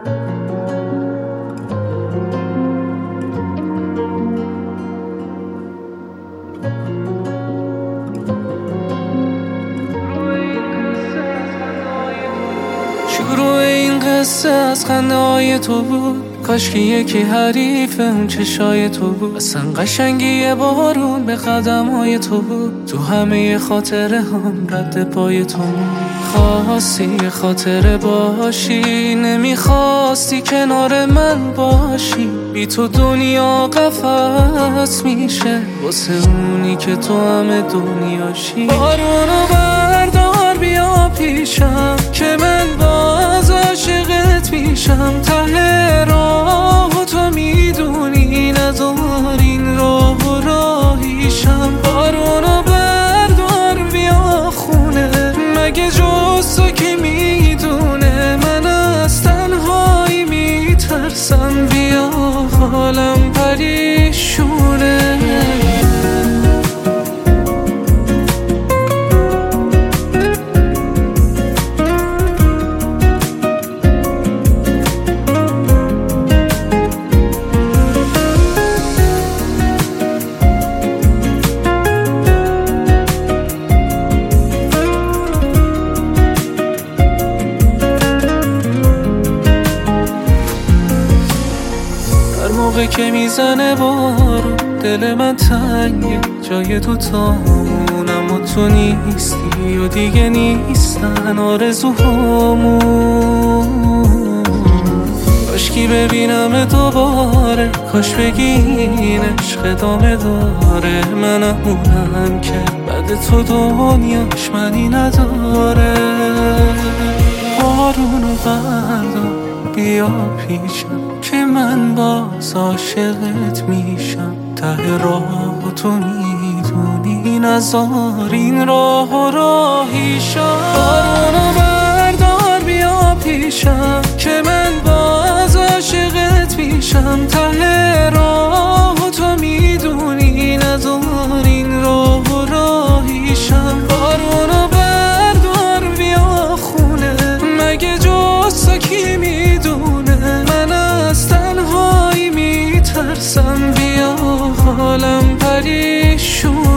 شروع این قصه از خنده‌های تو بود، کاش که یکی حریف اون چشای تو بود. اصلا قشنگی بارون به قدم‌های تو بود، تو همه خاطره هم رد پای تو بود. خواستی خاطره باشی، نمیخواستی کنار من باشی. بی تو دنیا قفس میشه واسه اونی که تو همه دنیاشی. بارونو بردار بیا پیشم که من باز عاشقت میشم. ته راه تو میدونی نذار این راه و راهیشم. بارونو بردار بیا خونه، مگه جز تو کی میدونه من از تنهایی میترسم. بیا حالم پریشونه. موقع که میزنه بارون دل من تنگه، جای تو تامون اما تو نیستی و دیگه نیستن آرزوهامون. کاشکی ببینم دوباره، کاش بگی این عشق ادامه داره. منم اونم که بعد تو دنیاش منی نداره. بارونو بردار بیا پیشم که من باز عاشقت میشم. ته راه تو میدونی نذار این راه و راهیشم. بارونو بردار بیا پیشم که من باز عاشقت میشم. ته راه تو میدونی نذار این راه و راهیشم. بارونو بردار بیا خونه، مگه جز تو کی میدونه من از تنهایی میترسم. بیا حالم پریشون.